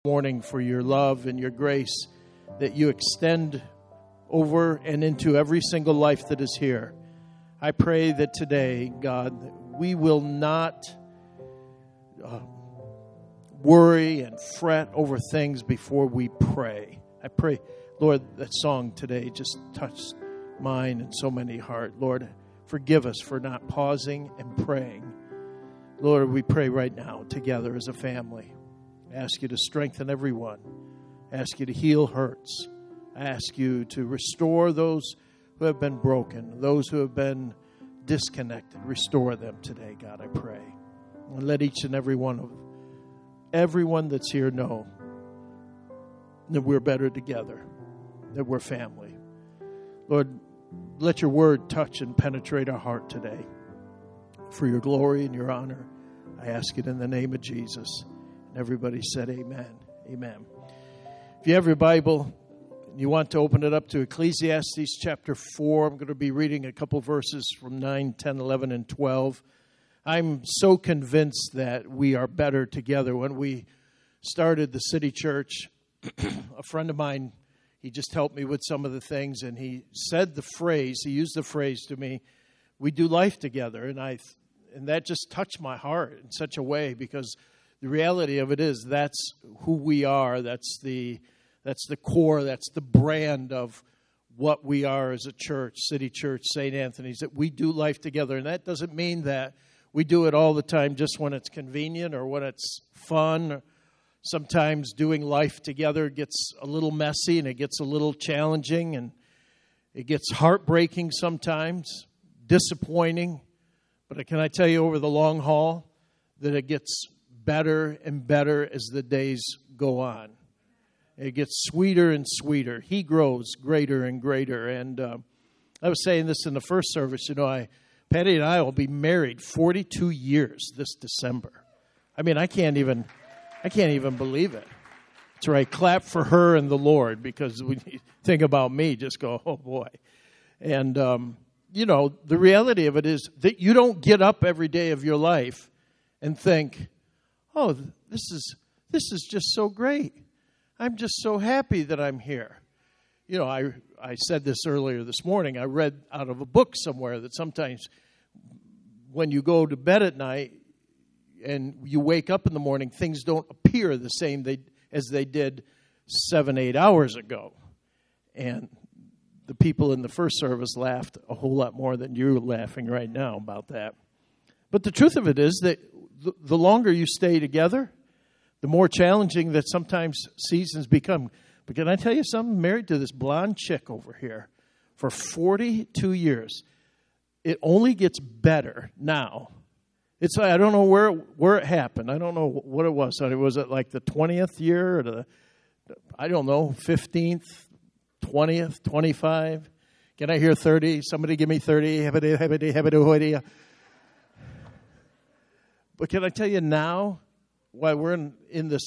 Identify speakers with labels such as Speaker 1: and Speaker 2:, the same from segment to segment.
Speaker 1: Morning for your love and your grace that you extend over and into every single life that is here. I pray that today, God, we will not worry and fret over things before we pray. I pray, Lord, that song today just touched mine and so many heart. Lord, forgive us for not pausing and praying. Lord, we pray right now together as a family. I ask you to strengthen everyone. I ask you to heal hurts. I ask you to restore those who have been broken, those who have been disconnected. Restore them today, God, I pray. And let each and everyone that's here know that we're better together, that we're family. Lord, let your word touch and penetrate our heart today. For your glory and your honor, I ask it in the name of Jesus. And everybody said amen. Amen. If you have your Bible and you want to open it up to Ecclesiastes chapter 4, I'm going to be reading a couple verses from 9, 10, 11, and 12. I'm so convinced that we are better together. When we started the City Church, a friend of mine, he just helped me with some of the things, and he used the phrase to me, we do life together. And that just touched my heart in such a way, because the reality of it is that's who we are. That's the core. That's the brand of what we are as a church, City Church, St. Anthony's, that we do life together. And that doesn't mean that we do it all the time just when it's convenient or when it's fun. Sometimes doing life together gets a little messy and it gets a little challenging and it gets heartbreaking sometimes, disappointing. But can I tell you over the long haul that it gets better and better as the days go on. It gets sweeter and sweeter. He grows greater and greater. And I was saying this in the first service. Patty and I will be married 42 years this December. I mean, I can't even believe it. That's right. Clap for her and the Lord, because when you think about me, just go, oh boy. And the reality of it is that you don't get up every day of your life and think, oh, this is just so great. I'm just so happy that I'm here. I said this earlier this morning. I read out of a book somewhere that sometimes when you go to bed at night and you wake up in the morning, things don't appear the same as they did 7-8 hours ago. And the people in the first service laughed a whole lot more than you're laughing right now about that. But the truth of it is that the longer you stay together, the more challenging that sometimes seasons become. But can I tell you something? I'm married to this blonde chick over here for 42 years. It only gets better now. I don't know where it happened. I don't know what it was. Was it like the 20th year or the 15th, 20th, 25? Can I hear 30? Somebody give me 30. But can I tell you now, while we're in this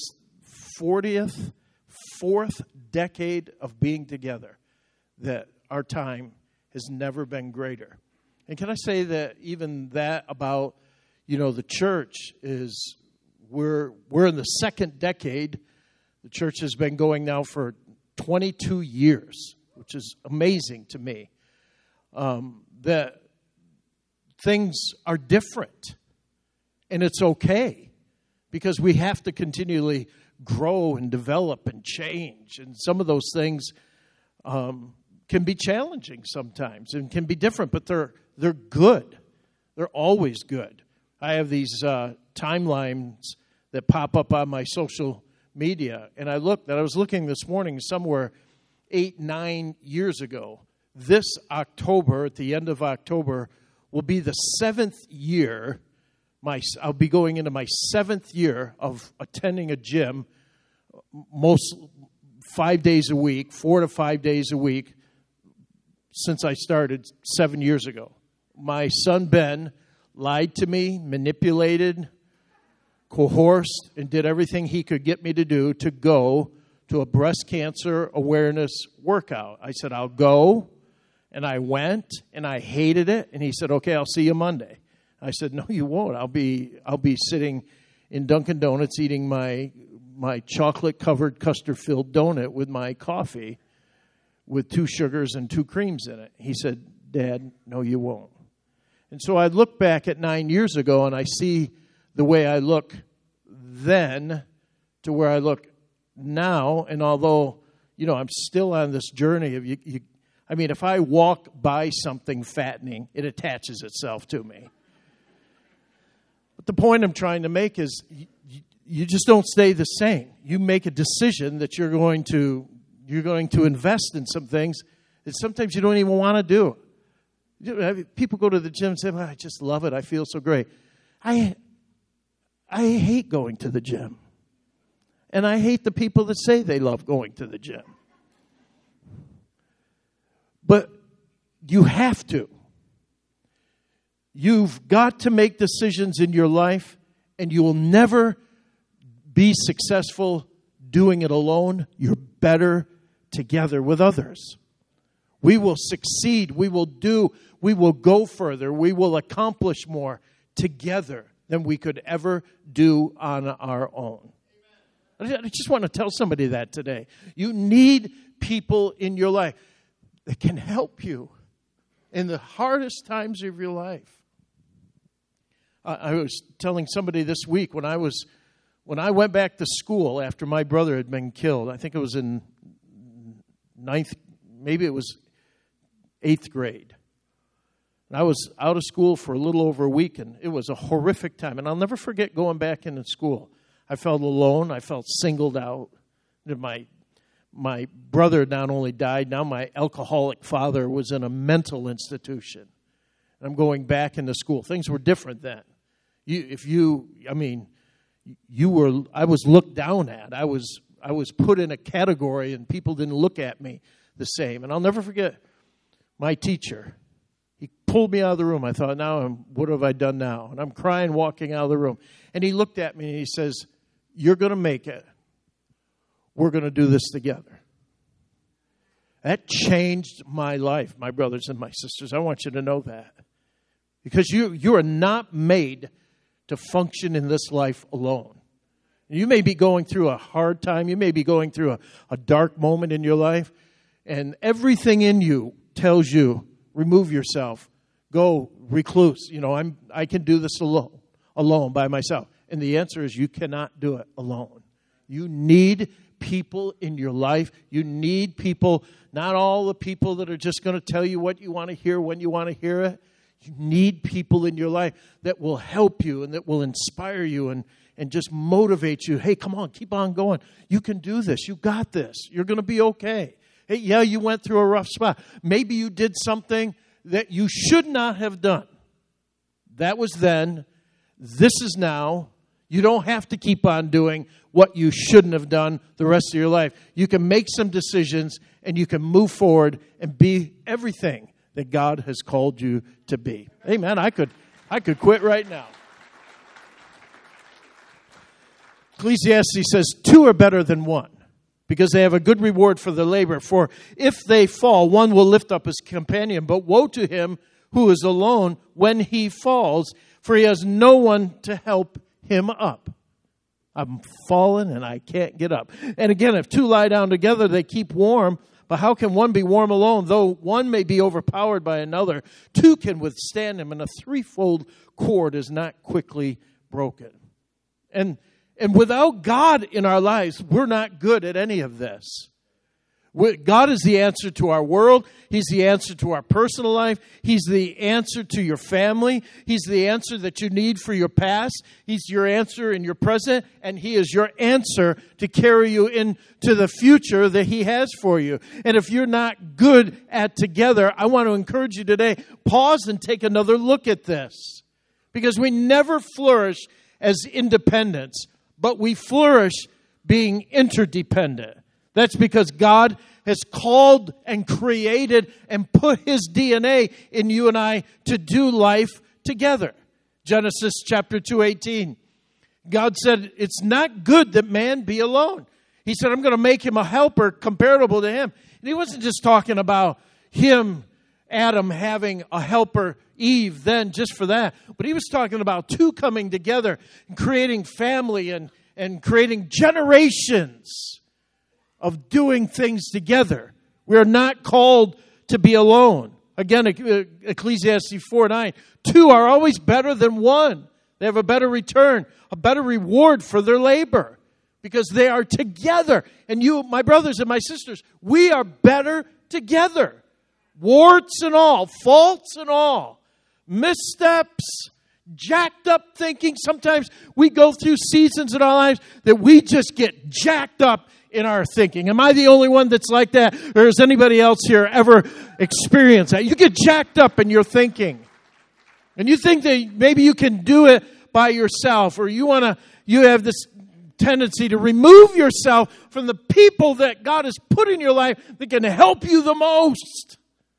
Speaker 1: 4th decade of being together, that our time has never been greater. And can I say that even that about, the church is, we're in the 2nd decade. The church has been going now for 22 years, which is amazing to me, that things are different. And it's okay, because we have to continually grow and develop and change. And some of those things can be challenging sometimes and can be different, but they're good. They're always good. I have these timelines that pop up on my social media, and I was looking this morning somewhere 8-9 years ago. This October, at the end of October, will be the 7th year. I'll be going into my 7th year of attending a gym, most 5 days a week, 4 to 5 days a week, since I started 7 years ago. My son Ben lied to me, manipulated, coerced, and did everything he could get me to do to go to a breast cancer awareness workout. I said, I'll go, and I went, and I hated it, and he said, okay, I'll see you Monday. I said, no, you won't. I'll be sitting in Dunkin' Donuts eating my my chocolate-covered custard-filled donut with my coffee with 2 sugars and 2 creams in it. He said, Dad, no, you won't. And so I look back at 9 years ago, and I see the way I look then to where I look now. And although, I'm still on this journey of if I walk by something fattening, it attaches itself to me. But the point I'm trying to make is you just don't stay the same. You make a decision that you're going to invest in some things that sometimes you don't even want to do. People go to the gym and say, I just love it. I feel so great. I hate going to the gym. And I hate the people that say they love going to the gym. But you have to. You've got to make decisions in your life, and you will never be successful doing it alone. You're better together with others. We will succeed. We will go further. We will accomplish more together than we could ever do on our own. I just want to tell somebody that today. You need people in your life that can help you in the hardest times of your life. I was telling somebody this week when I went back to school after my brother had been killed. I think it was in 9th, maybe it was 8th grade. And I was out of school for a little over a week, and it was a horrific time. And I'll never forget going back into school. I felt alone. I felt singled out. My brother not only died, now my alcoholic father was in a mental institution. And I'm going back into school. Things were different then. I was looked down at. I was put in a category, and people didn't look at me the same. And I'll never forget my teacher. He pulled me out of the room. I thought, what have I done now? And I'm crying, walking out of the room. And he looked at me and he says, you're going to make it. We're going to do this together. That changed my life, my brothers and my sisters. I want you to know that. Because you are not made to function in this life alone. You may be going through a hard time. You may be going through a dark moment in your life. And everything in you tells you, remove yourself. Go recluse. I can do this alone by myself. And the answer is you cannot do it alone. You need people in your life. You need people, not all the people that are just going to tell you what you want to hear when you want to hear it. You need people in your life that will help you and that will inspire you and just motivate you. Hey, come on, keep on going. You can do this. You got this. You're going to be okay. Hey, yeah, you went through a rough spot. Maybe you did something that you should not have done. That was then. This is now. You don't have to keep on doing what you shouldn't have done the rest of your life. You can make some decisions and you can move forward and be everything that God has called you to be. Amen. I could quit right now. Ecclesiastes says 2 are better than 1, because they have a good reward for their labor. For if they fall, one will lift up his companion. But woe to him who is alone when he falls, for he has no one to help him up. I'm fallen and I can't get up. And again, if 2 lie down together, they keep warm. But how can one be warm alone? Though one may be overpowered by another, 2 can withstand him, and a threefold cord is not quickly broken. And without God in our lives, we're not good at any of this. God is the answer to our world. He's the answer to our personal life. He's the answer to your family. He's the answer that you need for your past. He's your answer in your present. And He is your answer to carry you into the future that He has for you. And if you're not good at together, I want to encourage you today, pause and take another look at this. Because we never flourish as independents, but we flourish being interdependent. That's because God has called and created and put His DNA in you and I to do life together. Genesis chapter 2:18. God said, it's not good that man be alone. He said, I'm going to make him a helper comparable to him. And He wasn't just talking about him, Adam, having a helper, Eve, then just for that. But He was talking about 2 coming together and creating family and and creating generations of doing things together. We are not called to be alone. Again, Ecclesiastes 4:9, two are always better than one. They have a better return, a better reward for their labor, because they are together. And you, my brothers and my sisters, we are better together. Warts and all, faults and all, missteps, jacked up thinking. Sometimes we go through seasons in our lives that we just get jacked up in our thinking. Am I the only one that's like that? Or has anybody else here ever experienced that? You get jacked up in your thinking. And you think that maybe you can do it by yourself, or you have this tendency to remove yourself from the people that God has put in your life that can help you the most.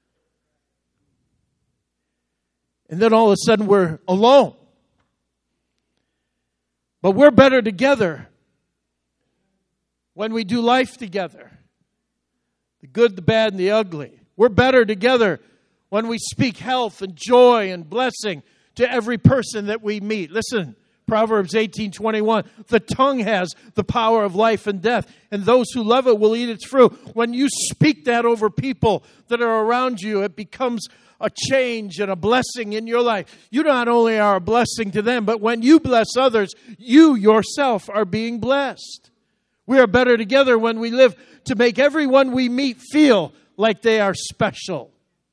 Speaker 1: And then all of a sudden we're alone. But we're better together when we do life together. The good, the bad, and the ugly. We're better together when we speak health and joy and blessing to every person that we meet. Listen, Proverbs 18:21, the tongue has the power of life and death, and those who love it will eat its fruit. When you speak that over people that are around you, it becomes a change and a blessing in your life. You not only are a blessing to them, but when you bless others, you yourself are being blessed. We are better together when we live to make everyone we meet feel like they are special.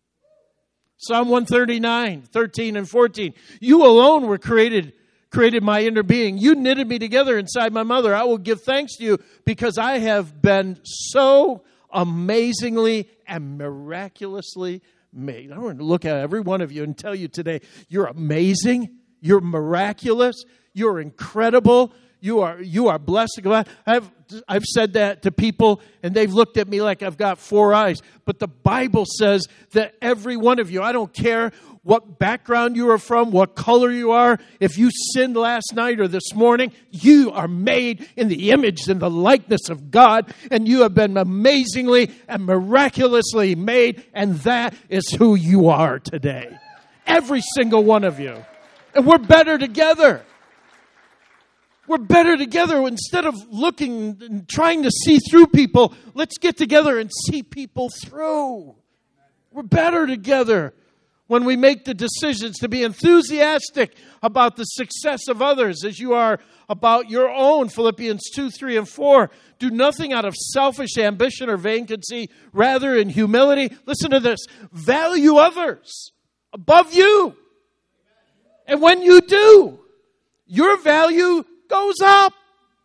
Speaker 1: Psalm 139, 13 and 14. You alone were created my inner being. You knitted me together inside my mother. I will give thanks to you because I have been so amazingly and miraculously made. I want to look at every one of you and tell you today, you're amazing, you're miraculous, you're incredible, you are blessed. I've said that to people, and they've looked at me like I've got four eyes. But the Bible says that every one of you, I don't care what background you are from, what color you are, if you sinned last night or this morning, you are made in the image and the likeness of God, and you have been amazingly and miraculously made, and that is who you are today. Every single one of you. And we're better together. We're better together. Instead of looking and trying to see through people, let's get together and see people through. We're better together when we make the decisions to be enthusiastic about the success of others as you are about your own. Philippians 2, 3, and 4. Do nothing out of selfish ambition or vain conceit. Rather, in humility, listen to this, value others above you. And when you do, your value goes up.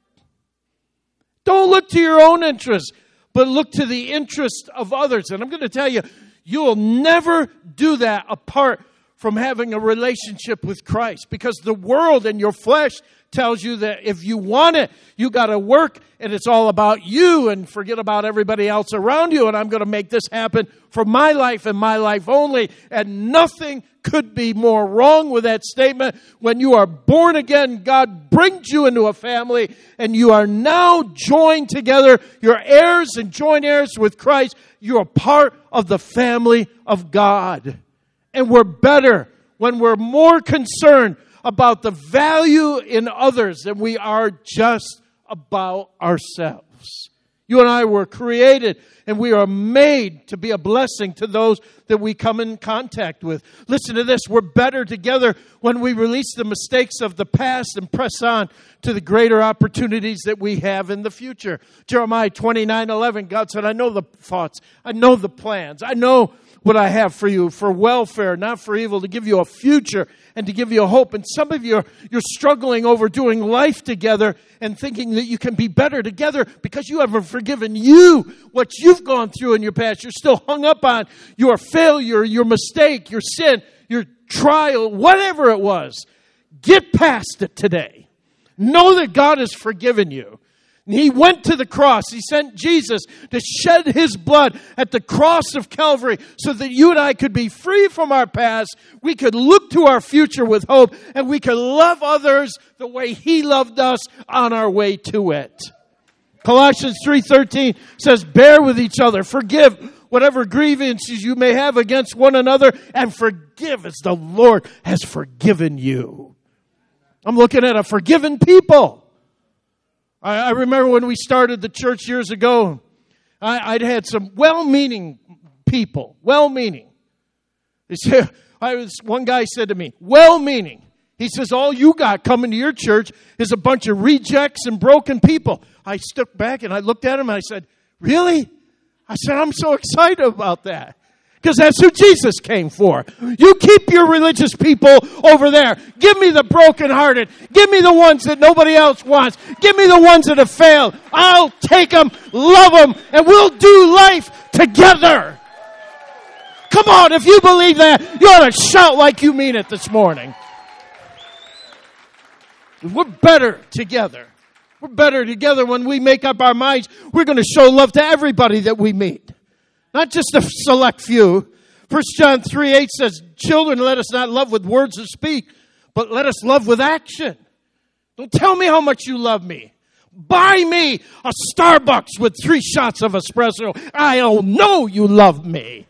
Speaker 1: Don't look to your own interest, but look to the interest of others. And I'm going to tell you, you will never do that apart from having a relationship with Christ, because the world and your flesh tells you that if you want it, you got to work, and it's all about you, and forget about everybody else around you, and I'm going to make this happen for my life and my life only. And nothing could be more wrong with that statement. When you are born again, God brings you into a family, and you are now joined together. You're heirs and joint heirs with Christ. You're part of the family of God. And we're better when we're more concerned about the value in others than we are just about ourselves. You and I were created, and we are made to be a blessing to those that we come in contact with. Listen to this. We're better together when we release the mistakes of the past and press on to the greater opportunities that we have in the future. Jeremiah 29:11, God said, I know the thoughts, I know the plans, I know what I have for you, for welfare, not for evil, to give you a future and to give you a hope. And some of you, you're struggling over doing life together and thinking that you can be better together because you haven't forgiven you what you've gone through in your past. You're still hung up on your failure, your mistake, your sin, your trial, whatever it was. Get past it today. Know that God has forgiven you. He went to the cross. He sent Jesus to shed his blood at the cross of Calvary so that you and I could be free from our past. We could look to our future with hope, and we could love others the way he loved us on our way to it. Colossians 3:13 says, bear with each other, forgive whatever grievances you may have against one another, and forgive as the Lord has forgiven you. I'm looking at a forgiven people. I remember when we started the church years ago, I'd had some well-meaning people, well-meaning. They said, one guy said to me, well-meaning. He says, all you got coming to your church is a bunch of rejects and broken people. I stood back and I looked at him and I said, really? I said, I'm so excited about that. Because that's who Jesus came for. You keep your religious people over there. Give me the brokenhearted. Give me the ones that nobody else wants. Give me the ones that have failed. I'll take them, love them, and we'll do life together. Come on, if you believe that, you ought to shout like you mean it this morning. We're better together. We're better together when we make up our minds. We're going to show love to everybody that we meet. Not just a select few. 1 John 3:8 says, children, let us not love with words to speak, but let us love with action. Don't tell me how much you love me. Buy me a Starbucks with 3 shots of espresso. I'll know you love me.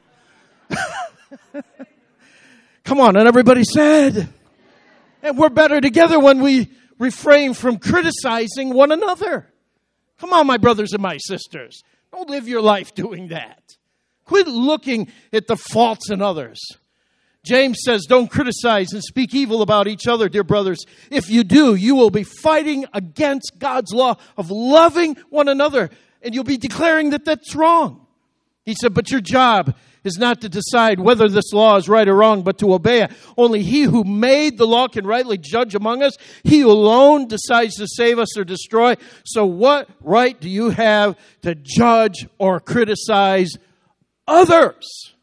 Speaker 1: Come on, and everybody said. And we're better together when we refrain from criticizing one another. Come on, my brothers and my sisters. Don't live your life doing that. Quit looking at the faults in others. James says, don't criticize and speak evil about each other, dear brothers. If you do, you will be fighting against God's law of loving one another, and you'll be declaring that that's wrong. He said, but your job is not to decide whether this law is right or wrong, but to obey it. Only he who made the law can rightly judge among us. He alone decides to save us or destroy. So what right do you have to judge or criticize others?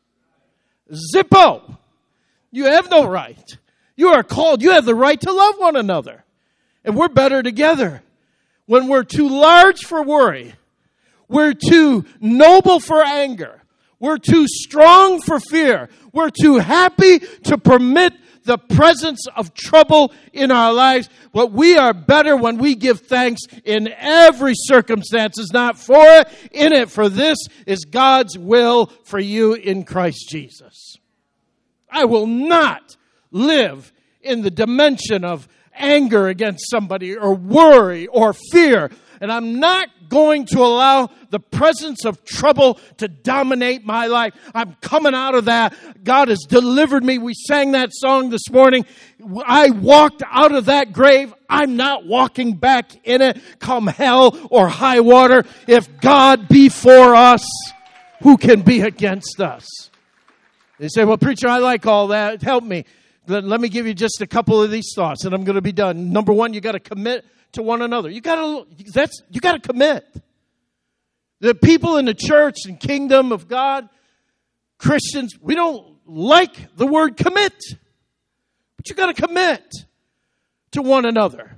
Speaker 1: Zippo. You have no right. You are called. You have the right to love one another. And we're better together. When we're too large for worry, we're too noble for anger, we're too strong for fear, we're too happy to permit the presence of trouble in our lives. But we are better when we give thanks in every circumstance, not for it, in it. For this is God's will for you in Christ Jesus. I will not live in the dimension of anger against somebody or worry or fear. And I'm not going to allow the presence of trouble to dominate my life. I'm coming out of that. God has delivered me. We sang that song this morning. I walked out of that grave. I'm not walking back in it, come hell or high water. If God be for us, who can be against us? They say, well, preacher, I like all that. Help me. Let me give you just a couple of these thoughts, and I'm going to be done. Number one, you got to commit to one another. You got to commit. The people in the church and kingdom of God, Christians, we don't like the word commit, but you got to commit to one another.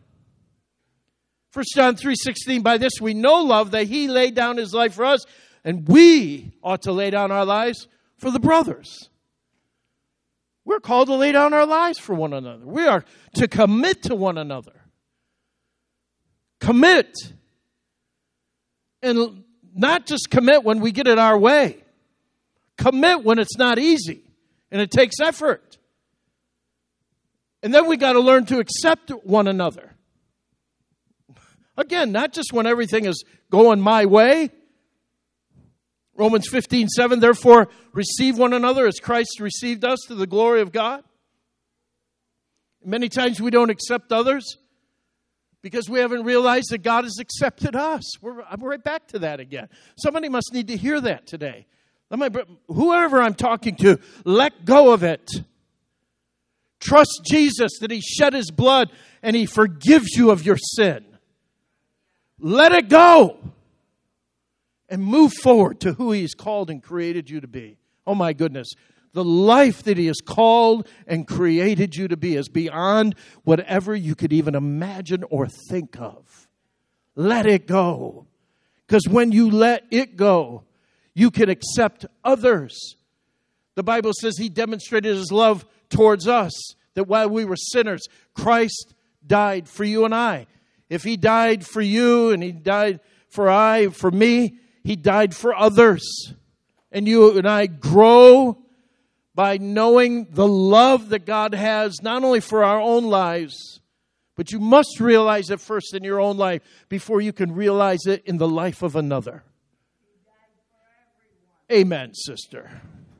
Speaker 1: 1 John 3:16, by this we know love, that he laid down his life for us, and we ought to lay down our lives for the brothers. We're called to lay down our lives for one another. We are to commit to one another. Commit. And not just commit when we get it our way. Commit when it's not easy and it takes effort. And then we got to learn to accept one another. Again, not just when everything is going my way. Romans 15:7, therefore receive one another as Christ received us to the glory of God. Many times we don't accept others because we haven't realized that God has accepted us. I'm right back to that again. Somebody must need to hear that today. Whoever I'm talking to, let go of it. Trust Jesus that he shed his blood and he forgives you of your sin. Let it go. And move forward to who he has called and created you to be. Oh my goodness. The life that he has called and created you to be is beyond whatever you could even imagine or think of. Let it go. Because when you let it go, you can accept others. The Bible says he demonstrated his love towards us, that while we were sinners, Christ died for you and I. If he died for you and he died for me, he died for others. And you and I grow by knowing the love that God has, not only for our own lives, But you must realize it first in your own life before you can realize it in the life of another. Amen, sister.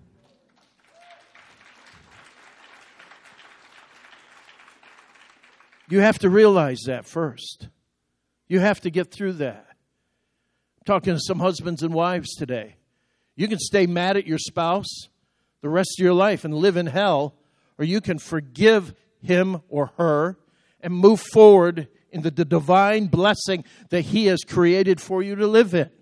Speaker 1: You have to realize that first. You have to get through that. I'm talking to some husbands and wives today. You can stay mad at your spouse the rest of your life and live in hell, or you can forgive him or her and move forward into the divine blessing that He has created for you to live in.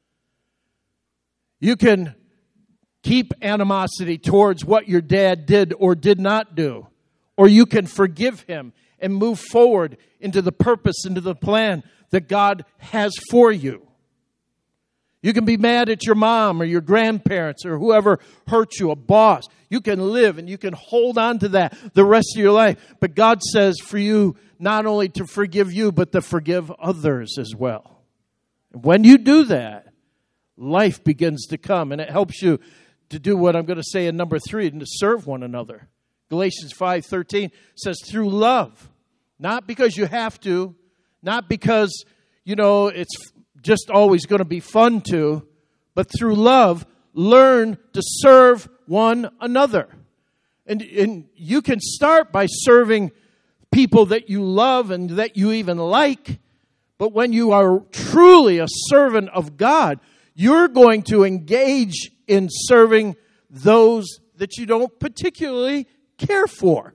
Speaker 1: You can keep animosity towards what your dad did or did not do, or you can forgive him and move forward into the purpose, into the plan that God has for you. You can be mad at your mom or your grandparents or whoever hurt you, a boss. You can live and you can hold on to that the rest of your life. But God says for you not only to forgive you, but to forgive others as well. And when you do that, life begins to come. And it helps you to do what I'm going to say in number 3, and to serve one another. Galatians 5:13 says through love. Not because you have to, not because, it's just always going to be fun to, but through love, learn to serve one another. And you can start by serving people that you love and that you even like, but when you are truly a servant of God, you're going to engage in serving those that you don't particularly care for.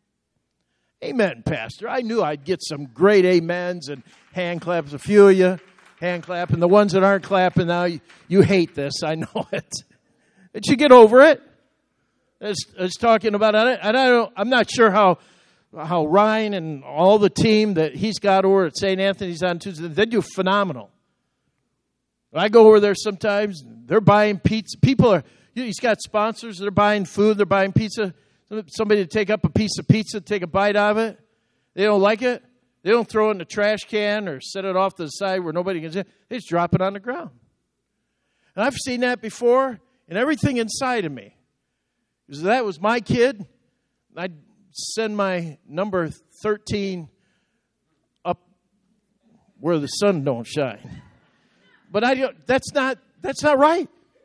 Speaker 1: Amen, Pastor. I knew I'd get some great amens and hand claps. A few of you hand clap, and the ones that aren't clapping now, you hate this. I know it. But you get over it. I was talking about it, and I'm not sure how Ryan and all the team that he's got over at St. Anthony's on Tuesday, they do phenomenal. I go over there sometimes. They're buying pizza. People are. He's got sponsors. They're buying food. They're buying pizza. Somebody to take up a piece of pizza, take a bite out of it. They don't like it. They don't throw it in the trash can or set it off to the side where nobody can see it. They just drop it on the ground. And I've seen that before, and everything inside of me. Because that was my kid. I'd send my number 13 up where the sun don't shine. But that's not right.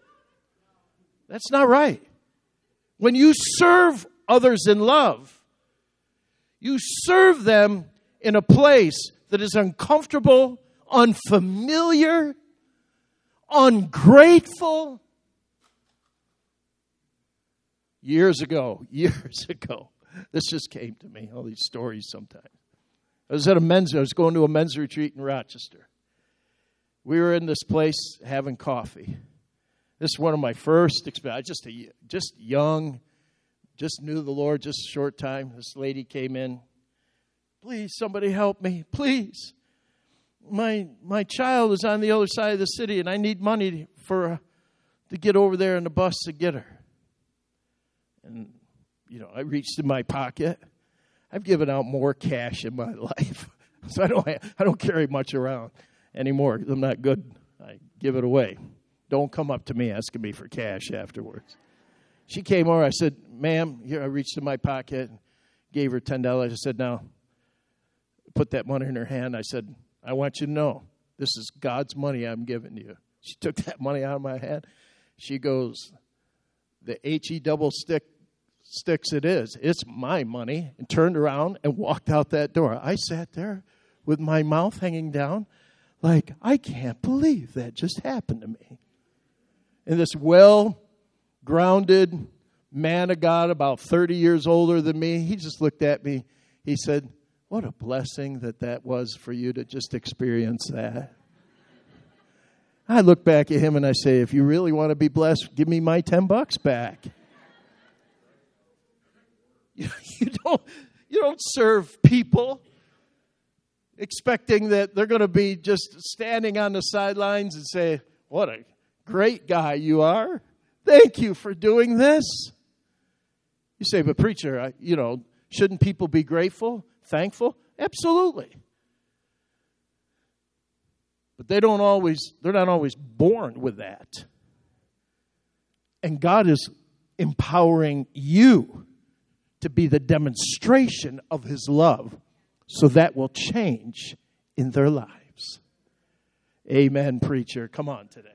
Speaker 1: That's not right. When you serve others in love, you serve them in a place that is uncomfortable, unfamiliar, ungrateful. Years ago, this just came to me, all these stories sometimes. I was going to a men's retreat in Rochester. We were in this place having coffee. This is one of my first experiences. Just young, just knew the Lord just a short time. This lady came in. Please, somebody help me, please. My child is on the other side of the city, and I need money to get over there in the bus to get her. And I reached in my pocket. I've given out more cash in my life, so I don't carry much around anymore. I'm not good. I give it away. Don't come up to me asking me for cash afterwards. She came over. I said, ma'am, here. I reached in my pocket, gave her $10. I said, now, put that money in her hand. I said, I want you to know, this is God's money I'm giving you. She took that money out of my hand. She goes, the H-E double sticks it is. It's my money. And turned around and walked out that door. I sat there with my mouth hanging down like, I can't believe that just happened to me. And this well-grounded man of God, about 30 years older than me, he just looked at me. He said, what a blessing that was for you to just experience that. I look back at him and I say, if you really want to be blessed, give me my $10 back. You don't serve people expecting that they're going to be just standing on the sidelines and say, what a great guy you are. Thank you for doing this. You say, but preacher, shouldn't people be grateful, thankful? Absolutely. But they're not always born with that. And God is empowering you to be the demonstration of His love so that will change in their lives. Amen, preacher. Come on today.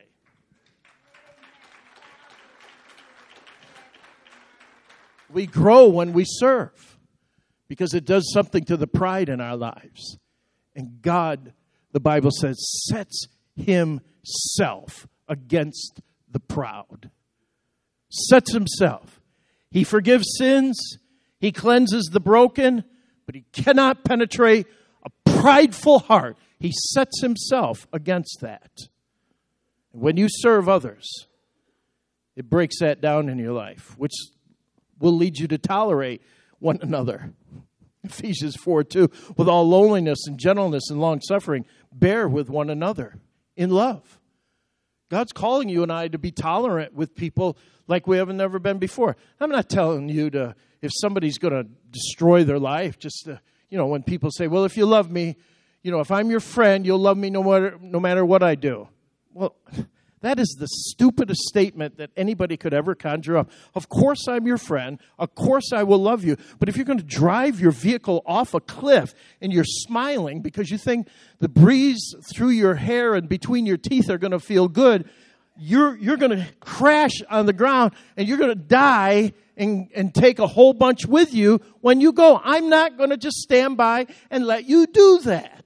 Speaker 1: We grow when we serve because it does something to the pride in our lives. And God, the Bible says, sets himself against the proud. Sets himself. He forgives sins. He cleanses the broken. But he cannot penetrate a prideful heart. He sets himself against that. And when you serve others, it breaks that down in your life, which will lead you to tolerate one another. Ephesians 4:2, with all loneliness and gentleness and long-suffering, bear with one another in love. God's calling you and I to be tolerant with people like we haven't never been before. I'm not telling you to, if somebody's going to destroy their life, just to, when people say, well, if you love me, if I'm your friend, you'll love me no matter what I do. Well, that is the stupidest statement that anybody could ever conjure up. Of course I'm your friend. Of course I will love you. But if you're going to drive your vehicle off a cliff and you're smiling because you think the breeze through your hair and between your teeth are going to feel good, you're going to crash on the ground and you're going to die and take a whole bunch with you when you go. I'm not going to just stand by and let you do that.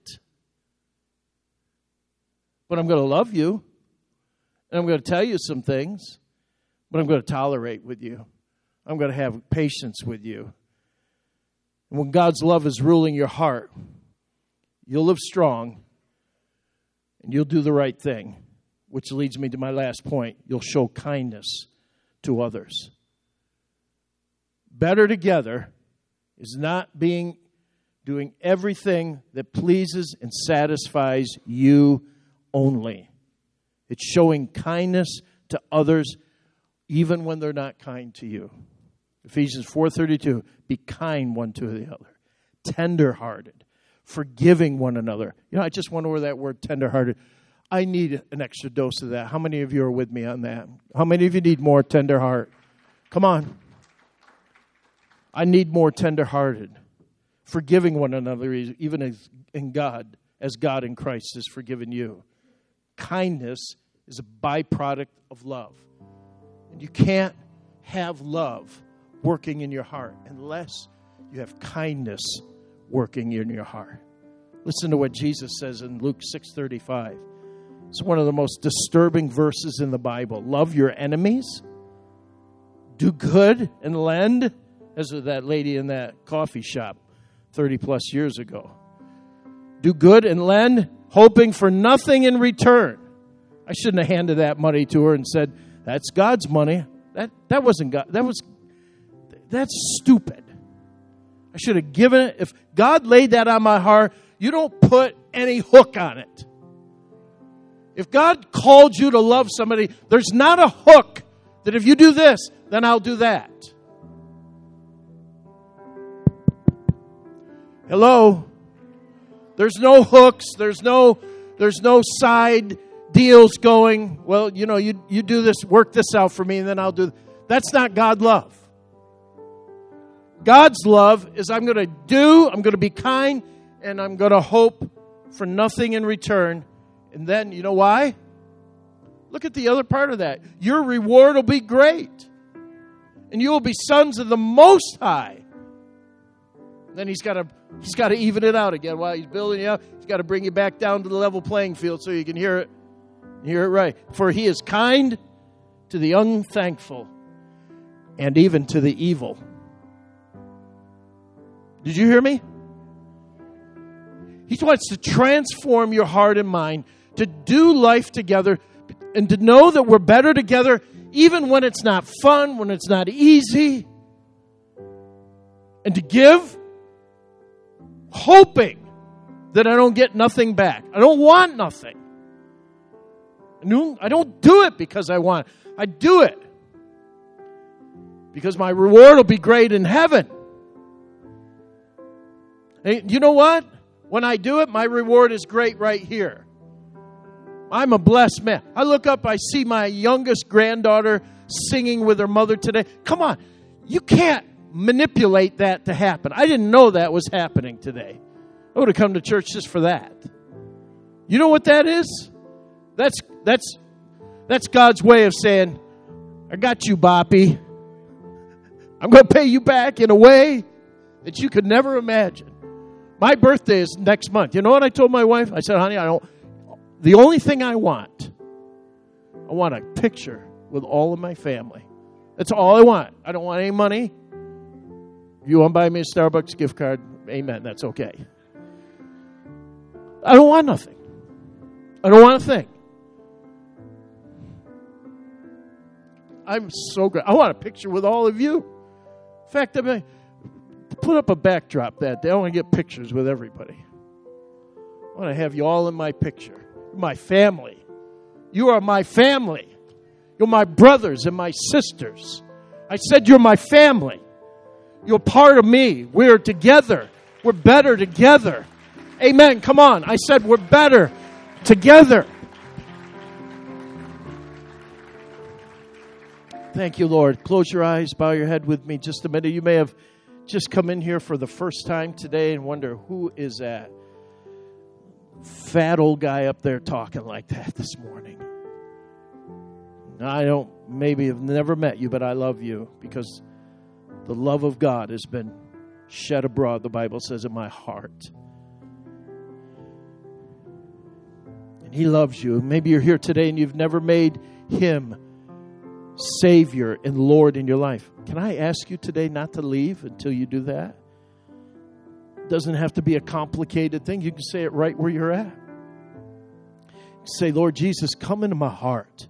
Speaker 1: But I'm going to love you. And I'm going to tell you some things, but I'm going to tolerate with you. I'm going to have patience with you. And when God's love is ruling your heart, you'll live strong and you'll do the right thing, which leads me to my last point. You'll show kindness to others. Better together is not doing everything that pleases and satisfies you only. It's showing kindness to others even when they're not kind to you. Ephesians 4:32, be kind one to the other, tender-hearted, forgiving one another. I just went over that word tender-hearted. I need an extra dose of that. How many of you are with me on that? How many of you need more tender heart? Come on. I need more tender-hearted, forgiving one another even as God in Christ has forgiven you. Kindness is a byproduct of love. And you can't have love working in your heart unless you have kindness working in your heart. Listen to what Jesus says in Luke 6:35. It's one of the most disturbing verses in the Bible. Love your enemies. Do good and lend. As with that lady in that coffee shop 30 plus years ago. Do good and lend, hoping for nothing in return. I shouldn't have handed that money to her and said, that's God's money. That wasn't God. That's stupid. I should have given it. If God laid that on my heart, you don't put any hook on it. If God called you to love somebody, there's not a hook that if you do this, then I'll do that. Hello? There's no hooks. There's no side deals going. Well, you do this, work this out for me, and then I'll do. That's not God love. God's love is I'm going to be kind, and I'm going to hope for nothing in return. And then, you know why? Look at the other part of that. Your reward will be great. And you will be sons of the Most High. Then he's got to even it out again while he's building you up. He's got to bring you back down to the level playing field so you can hear it right. For he is kind to the unthankful and even to the evil. Did you hear me? He wants to transform your heart and mind to do life together and to know that we're better together even when it's not fun, when it's not easy. And to give, hoping that I don't get nothing back. I don't want nothing. I don't do it because I want it. I do it because my reward will be great in heaven. And you know what? When I do it, my reward is great right here. I'm a blessed man. I look up, I see my youngest granddaughter singing with her mother today. Come on. You can't manipulate that to happen. I didn't know that was happening today. I would have come to church just for that. You know what that is? That's God's way of saying, I got you, Boppy. I'm going to pay you back in a way that you could never imagine. My birthday is next month. You know what I told my wife? I said, honey, the only thing I want a picture with all of my family. That's all I want. I don't want any money. If you want to buy me a Starbucks gift card, amen, that's okay. I don't want nothing. I don't want a thing. I'm so good. I want a picture with all of you. In fact, I mean, put up a backdrop that day. I want to get pictures with everybody. I want to have you all in my picture. My family. You are my family. You're my brothers and my sisters. I said you're my family. You're part of me. We're together. We're better together. Amen. Come on. I said we're better together. Thank you, Lord. Close your eyes. Bow your head with me just a minute. You may have just come in here for the first time today and wonder, who is that fat old guy up there talking like that this morning? I maybe have never met you, but I love you because the love of God has been shed abroad, the Bible says, in my heart. And He loves you. Maybe you're here today and you've never made Him Savior and Lord in your life. Can I ask you today not to leave until you do that? It doesn't have to be a complicated thing. You can say it right where you're at. Say, Lord Jesus, come into my heart.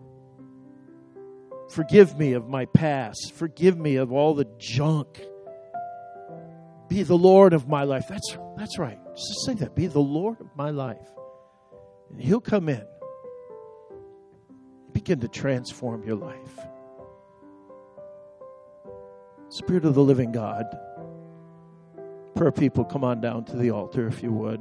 Speaker 1: Forgive me of my past. Forgive me of all the junk. Be the Lord of my life. That's right. Just say that. Be the Lord of my life. And He'll come in. Begin to transform your life. Spirit of the living God. Prayer people, come on down to the altar if you would.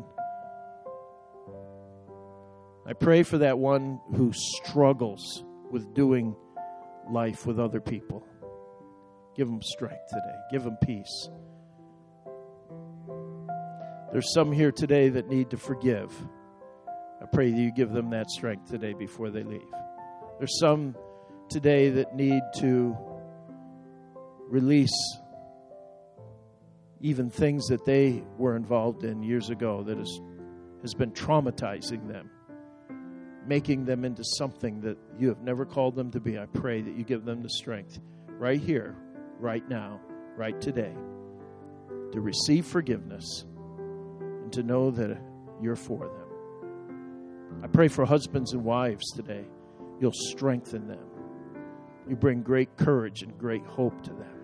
Speaker 1: I pray for that one who struggles with doing life with other people. Give them strength today. Give them peace. There's some here today that need to forgive. I pray that you give them that strength today before they leave. There's some today that need to release even things that they were involved in years ago that has been traumatizing them, making them into something that you have never called them to be. I pray that you give them the strength right here, right now, right today, to receive forgiveness and to know that you're for them. I pray for husbands and wives today. You'll strengthen them. You bring great courage and great hope to them.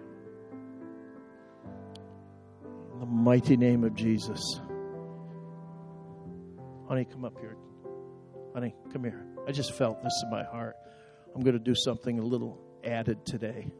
Speaker 1: In the mighty name of Jesus. Honey, come up here. Honey, come here. I just felt this in my heart. I'm going to do something a little added today.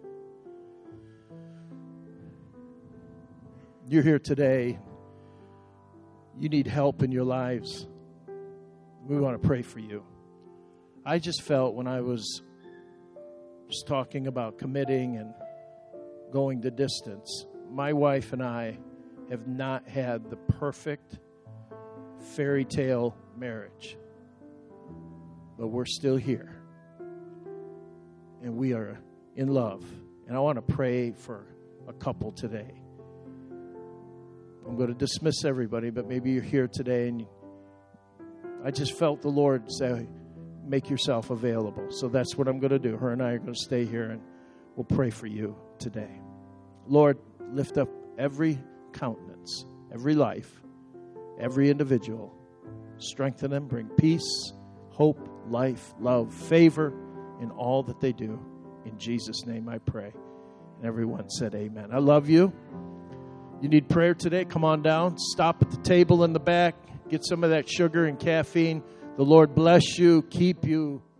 Speaker 1: You're here today. You need help in your lives. We want to pray for you. I just felt when I was just talking about committing and going the distance, my wife and I have not had the perfect fairy tale marriage. But we're still here. And we are in love. And I want to pray for a couple today. I'm going to dismiss everybody, but maybe you're here today and I just felt the Lord say, make yourself available. So that's what I'm going to do. Her and I are going to stay here and we'll pray for you today. Lord, lift up every countenance, every life, every individual. Strengthen them, bring peace, hope, life, love, favor in all that they do. In Jesus' name I pray. And everyone said amen. I love you. You need prayer today? Come on down. Stop at the table in the back. Get some of that sugar and caffeine. The Lord bless you, keep you,